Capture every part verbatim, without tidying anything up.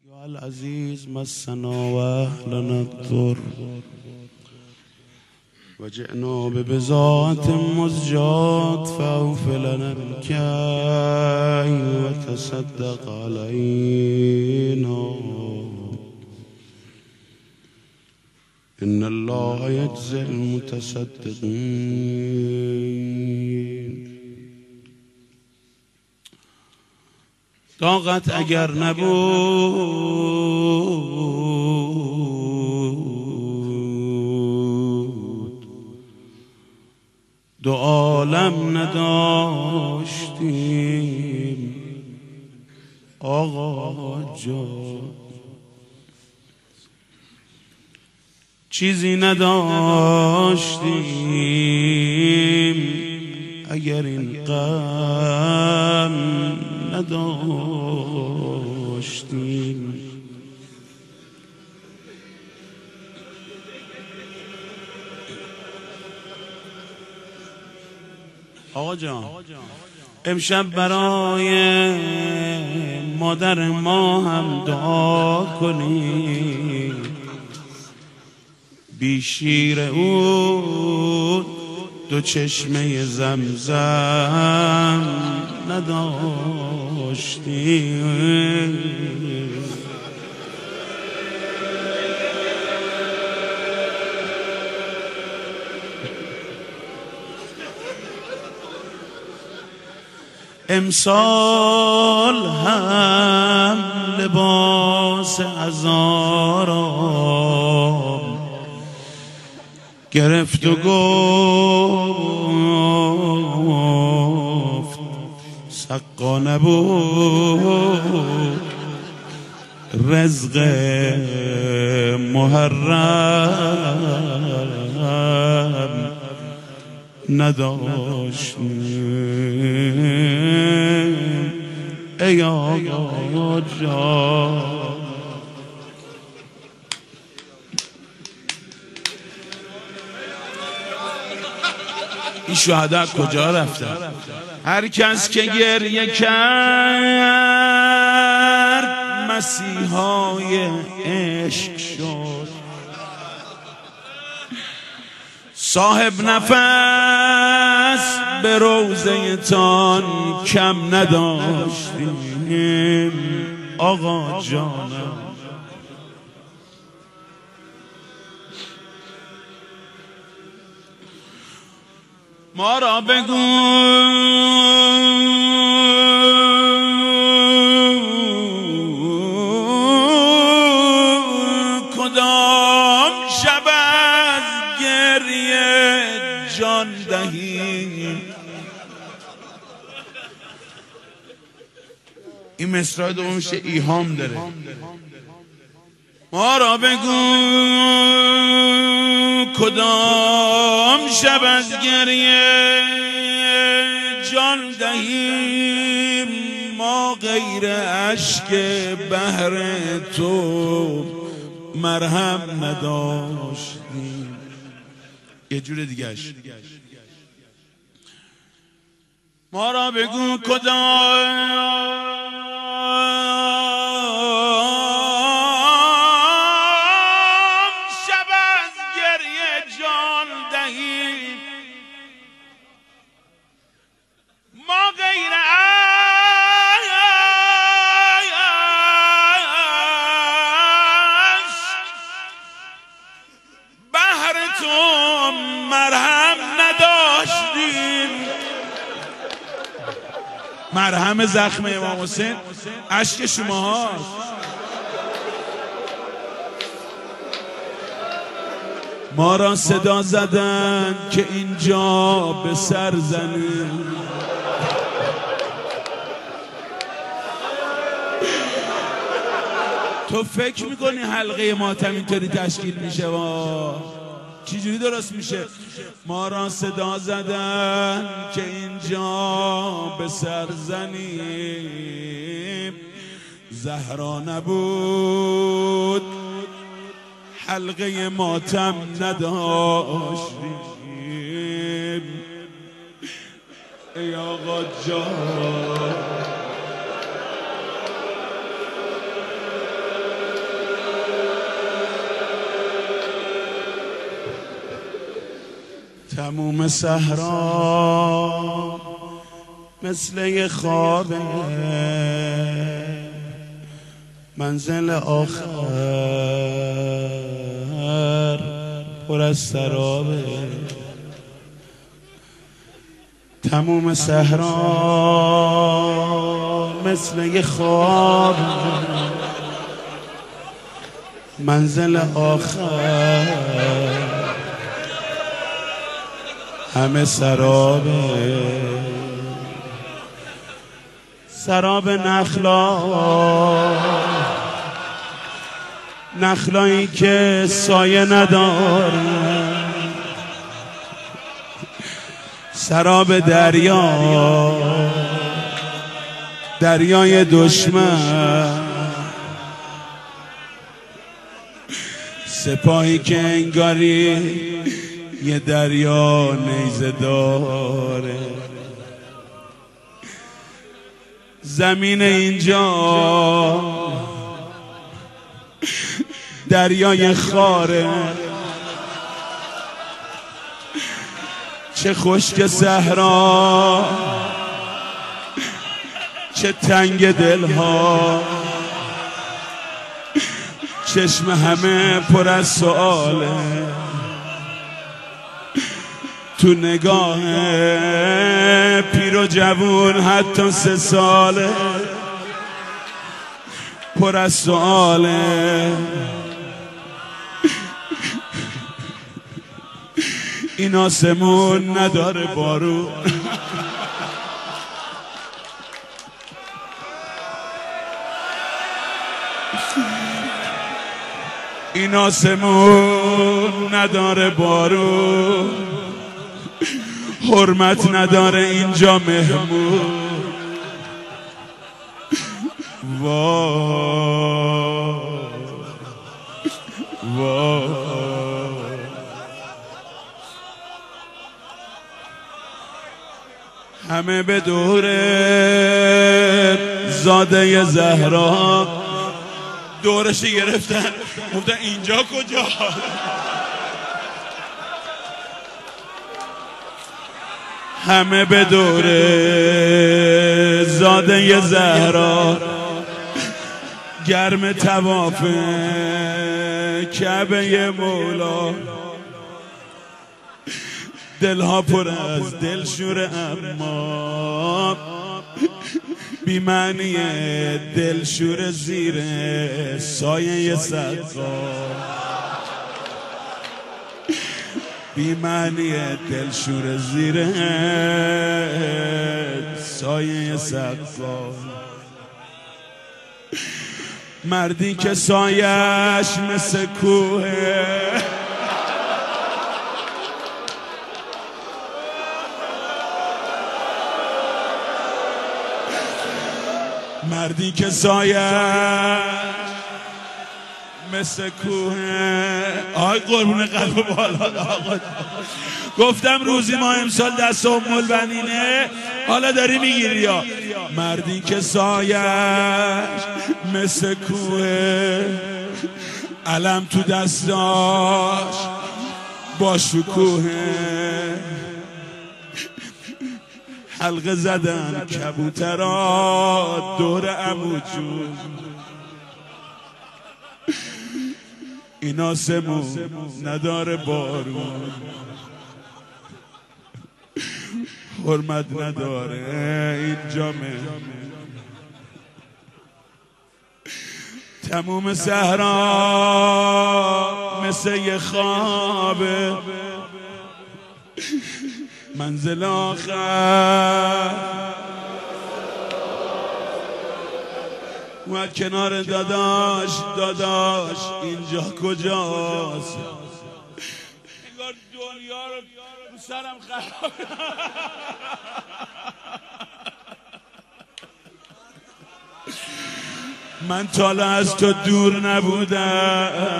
یا العزیز مسنا و اهلنا الضر و جئنا ببضاعة مزجاة فاوف لنا الكيل وتصدق علينا إن الله يجزي المتصدقين. طاقت اگر نبود دو عالم نداشتیم آقا جان، چیزی نداشتیم اگر این غم نداشتیم. آقا جان امشب برای مادر ما هم دعا کنی، بی شیر او دو چشمه زمزم نداشتیم. امسال هم لباس عزارم گرفت و گفت سقا نبود رزق محرم نداشتیم. ای آقا جان این شهدا کجا رفتن؟ هر کس که گریه کرد مسیحای عشق شد، صاحب نفس به روضه تان کم نداشتیم آقا جانم. ما را بگو کدام شب از گریه جان دهی. این مصرع دومش ایهام داره. ما را بگو کدام شب از گریه جان دهیم، ما غیر اشک بحر تو مرهم نداشتیم. یه جور دیگهش ما را بگو کدام ما غیر عشق بحر تو مرهم نداشتیم. مرهم زخم امام حسین اشک شما هاست. ما را صدا زدن که اینجا به سر زنیم، تو فکر میکنی حلقه ماتم اینطوری تشکیل میشه؟ و چجوری درست میشه؟ ما را صدا زدن که اینجا به سر زنیم، زهرا نبود حلقه ماتم نداشتیم. ای آقا جان تموم صحرا مثل یه خوابه، منزل آخر پر از سرابه. تموم صحرا مثل یه خواب، منزل آخر همه سرابه. سراب نخلا، نخلایی که سایه نداره. سراب دریا، دریای دشمن. سپاهی که انگاری یه دریا نیزه داره. زمین اینجا دریای خاره. چه خشک صحرا، چه تنگ دلها. چشم همه پر از سؤاله، تو نگاه پیر و جوون حتی سه ساله پر از سؤاله. این آسمون نداره بارون، این آسمون نداره بارون. حرمت نداره اینجا مهمون. وای وای همه به دور زاده زهرا دورشی گرفتن، گفتن اینجا کجا؟ همه به دور زاده زهرا گرم طواف کعبه مولا. دلها پر از دلشور، اما بی معنی دلشور زیر سایه سقا. بی معنی دلشور زیر سایه سقا. مردی که سایش مثل کوه، مردی که سایه مثل کوه. آی قربون قلب بالا آقا، گفتم روزی ما امسال دست ام البنینه، حالا داری میگیری یا. مردی که سایش مثل کوه، علم تو دستاش با شکوه. حلقه زدن کبوترها دور عمو جون. این آسمون نداره بارون، حرمت نداره این جامعه. تموم صحرا مثل یه خوابه، منزل آخر اومد کنار داداش. داداش اینجا کجاست؟ انگار دنیا رو رو سرم خراب. من تا از تو دور نبودم،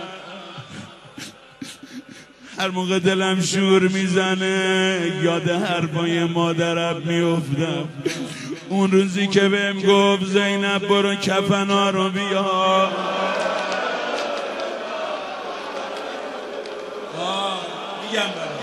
هر موقع دلم شور میزنه یاد حرفای مادرم میافتم. اون روزی که بهم گفت زینب برو کفنا رو بیا. میگم